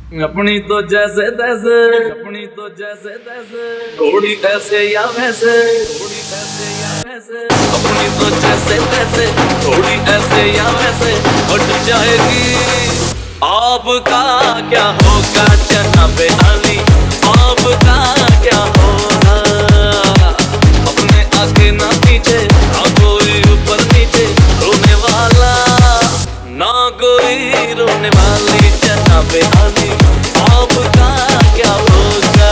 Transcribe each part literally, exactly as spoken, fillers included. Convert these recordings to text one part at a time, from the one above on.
अपनी तो जैसे तैसे, अपनी तो जैसे तैसे, थोड़ी ऐसे या वैसे, थोड़ी ऐसे या वैसे, अपनी तो जैसे तैसे, थोड़ी ऐसे या वैसे उठ जाएगी। आपका क्या होगा जनाबे आली, आपका क्या होगा? अपने आगे ना पीछे, ना कोई ऊपर नीचे, रोने वाला ना कोई रोने वाली जनाबे आली, आपका क्या होगा?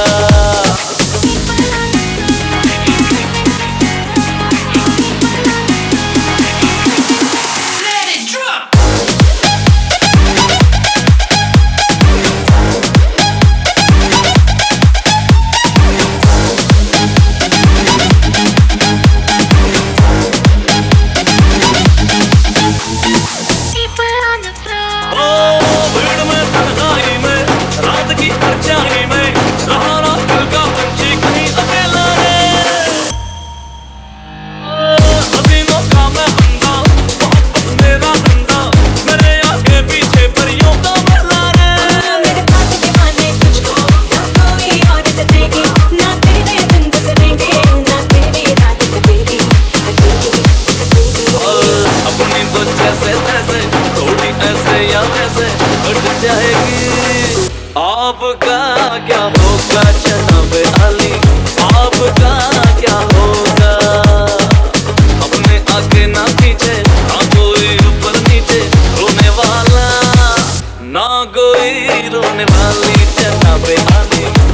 जाएगी। आपका क्या होगा जनाबे आली, आपका क्या होगा? अपने आगे ना पीछे, ना कोई ऊपर नीचे, रोने वाला ना कोई रोने वाली जनाबे आली।